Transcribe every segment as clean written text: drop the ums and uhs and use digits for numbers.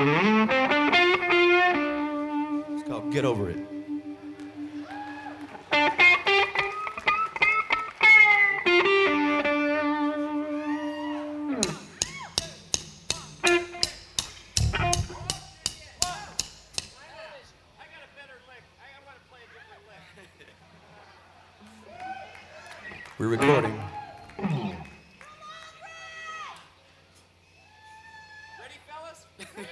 It's called Get Over It. We're recording. Ready, fellas?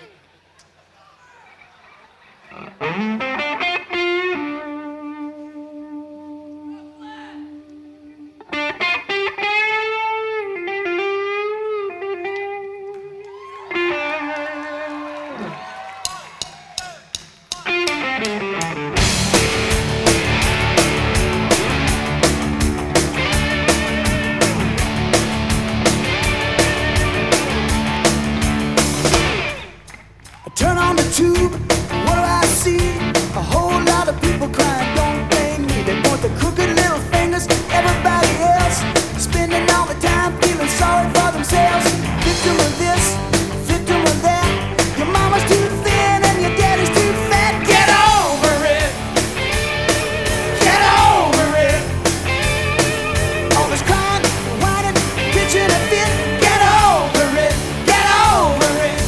Turn on the tube, what do I see? A whole lot of people crying, don't blame me. They point the crooked little fingers, everybody else spending all the time feeling sorry for themselves. Victim of this, victim of that. Your mama's too thin and your daddy's too fat. Get over it, get over it. All this crying, whining, pitching a fit. Get over it, get over it.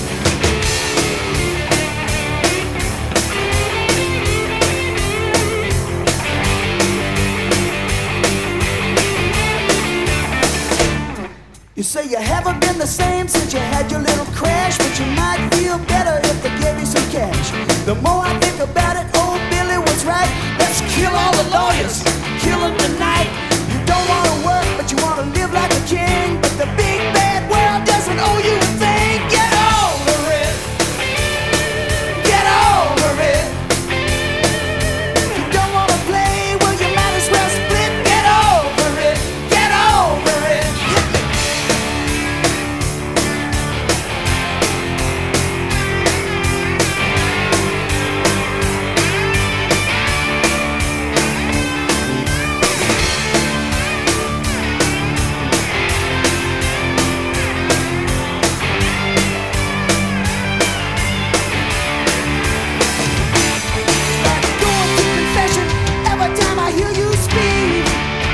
You say you haven't been the same since you had your little crash, but you might feel better if they gave you some cash. The more I think about it, old Billy was right. Let's kill all the lawyers, kill them tonight. You don't want to work, but you want to live like a king. But the big bad world doesn't owe you a thing. Get over it, get over it. You don't want to play, well you might as well split. Get over it, get over it. Going to confession every time I hear you speak.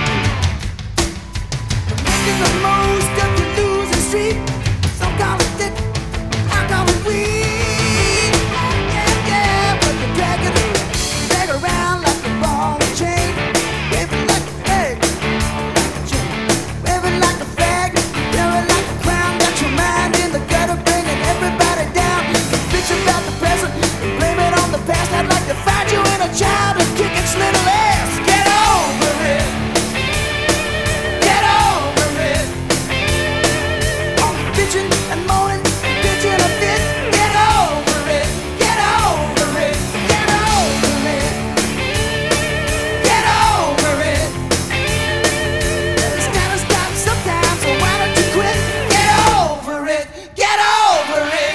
You're making the most of your losing streak. Some call it thick, I call it weak. Yeah, yeah, but you drag around like a ball and chain. Waving like a flag, waving like a flag, wearing like a crown. Got your mind in the gutter, bringing everybody down. You bitch about the present, blame it on the past. I'd like to find you in a child and kick its little ass. Get over it, get over it. All the bitching and moaning, bitching a fit. Get over it, get over it, get over it, get over it. It's gotta stop sometimes, so why don't you quit? Get over it, get over it.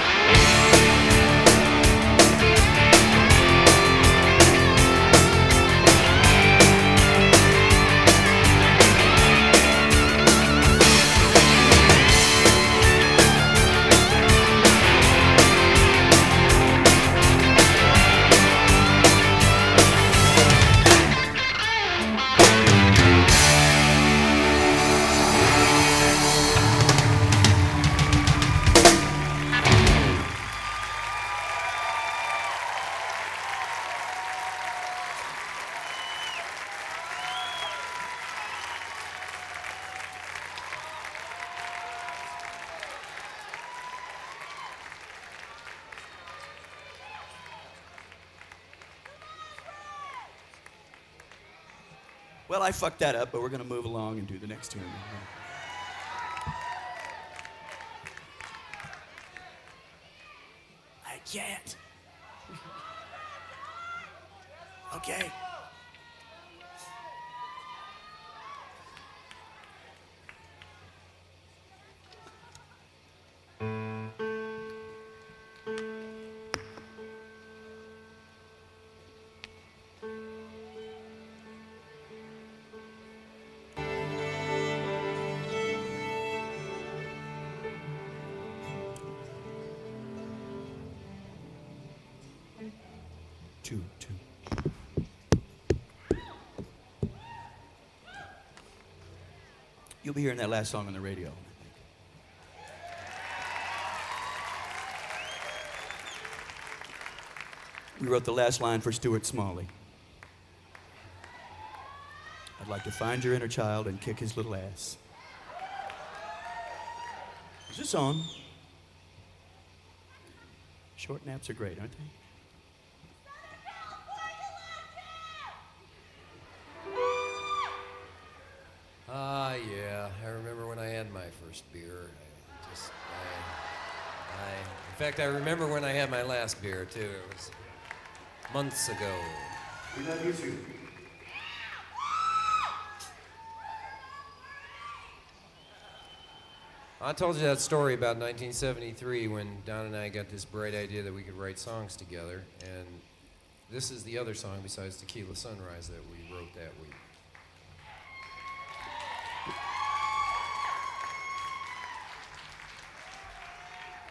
Well, I fucked that up, but we're going to move along and do the next tune. I can't. Okay. two. You'll be hearing that last song on the radio. We wrote the last line for Stuart Smalley. I'd like to find your inner child and kick his little ass. Is this on? Short naps are great, aren't they? Yeah, I remember when I had my first beer. In fact, I remember when I had my last beer, too. It was months ago. We love you too. I told you that story about 1973 when Don and I got this bright idea that we could write songs together, and this is the other song besides Tequila Sunrise that we wrote that week.